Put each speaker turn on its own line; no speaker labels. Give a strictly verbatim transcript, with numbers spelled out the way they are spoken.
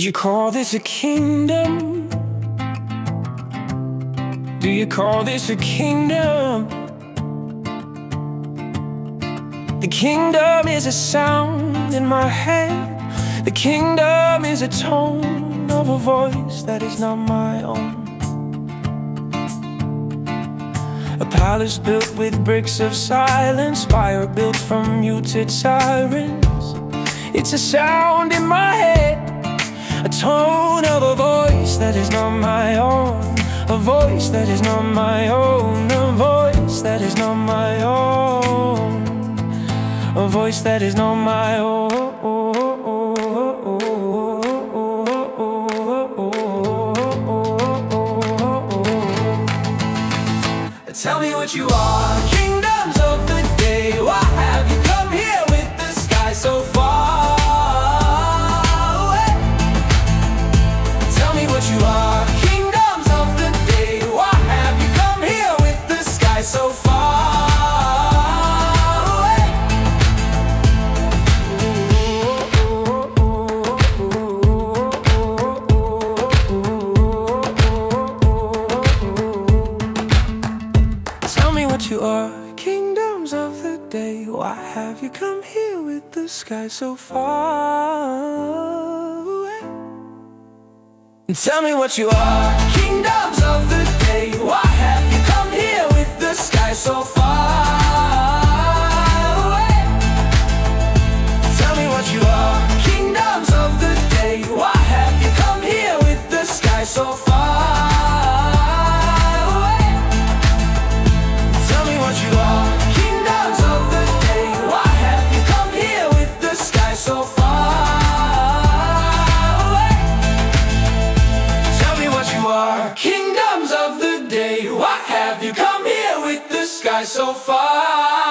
Would you call this a kingdom? Do you call this a kingdom? The kingdom is a sound in my head. The kingdom is a tone of a voice that is not my own. A palace built with bricks of silence, fire built from muted sirens. It's a sound in my head, a tone of a voice that is not my own. A voice that is not my own. A voice that is not my own. A voice that is not my own. Tell me what you are, kingdoms of the day. Why have you come here with the sky so far away? Tell me what you are, kingdoms of the day. Why have you come here with the sky so far away? Tell me what you are, kingdoms of the day. Why have you come here with the sky so far away? And tell me what you are, kingdoms of the day. Why have you come here with the sky so far away? Tell me what you are, kingdoms of the day. Why have you come here with the sky so far away? Tell me what you are, kingdoms of the day. Why have you come here with the sky so far away? Tell me what you are, kingdoms of the day. Why have you come here with the sky so far